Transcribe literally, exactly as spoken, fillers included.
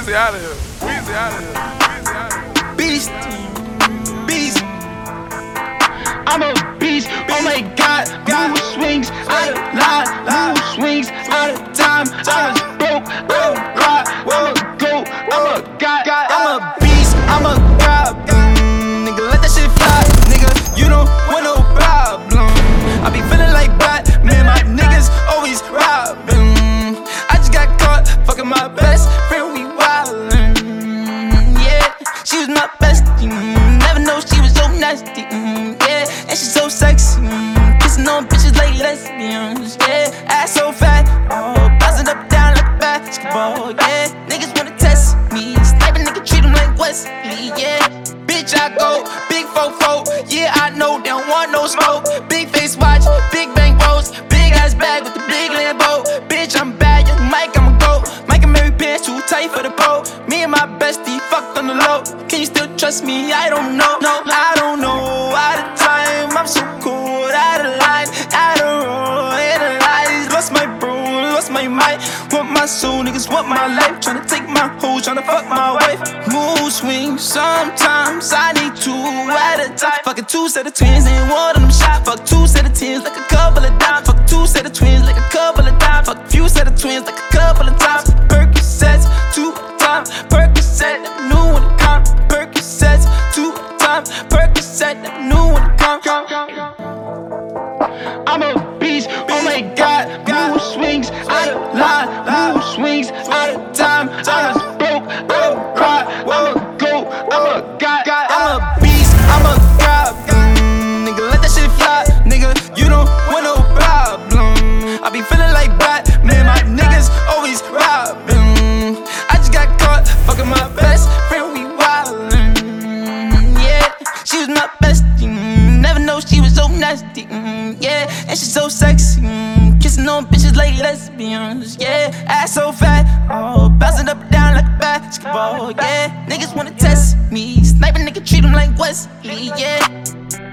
Weezy out of here. Weezy out of here. Weezy out of here. Beast. Beast. I'm a beast. Oh my God. Mood swings out of line. Mood swings out of time. I was broke. I'm a god. I'm a goat. I'm a god. I'm a beast. I'm a god. Mm, nigga, let that shit fly. Nigga, you don't want no problem. I be feeling like Batman. My niggas always robbing. I just got caught fucking my best friend. We wildin'. Yeah, she was my bestie. Never know she was so nasty. Yeah, and she so sexy. Kissing on bitches like lesbians. Yeah, ass so fat. Oh, bouncing up down like basketball. Yeah, niggas wanna test me. Sniper nigga treat him like Wesley. Yeah, bitch I go big fofo. Yeah, I know they don't want no smoke. Big face watch, big bank rolls, big ass bag with the big Lambo. Bitch I'm bad, young Mike I'ma go. Mike and Mary pants too tight for the boat. Me and my bestie fucked on the low. Can you still trust me? I don't know. No, I don't know. Out of time, I'm so cold. Out of line, out of road, analyze. Lost my bro, lost my mind. Want my soul, niggas want my life. Tryna take my hoe, tryna fuck my wife. Mood swings, sometimes I need two at a time. Fucking two set of twins, ain't one of them shot. Fuck two set of tens like a couple of dimes. Fuck two set of twins like a couple of dimes. Fuck few set of twins like a couple of times. Percocets, two times. Percocet, never knew when it come. Percocets, two times. Percocet, never knew when it come. I'm a beast, oh my God. Mood swings out of line, mood swings out of time. I was broke, I'm a god, I'm a goat, I'm a god, I'm a beast, I'm a god. Mm, nigga, let that shit fly, nigga. You don't want no problem. I be feeling like Batman, my niggas always robbing. I just got caught fucking my best friend, we wildin'. Yeah, she was my bestie. Never know she was so nasty. Yeah, and she so sexy. Kissing on bitches like lesbians. Yeah, ass so fat. Oh, bouncing up and down like basketball. Yeah, niggas wanna test me. Sniper nigga treat him like Wesley. Yeah.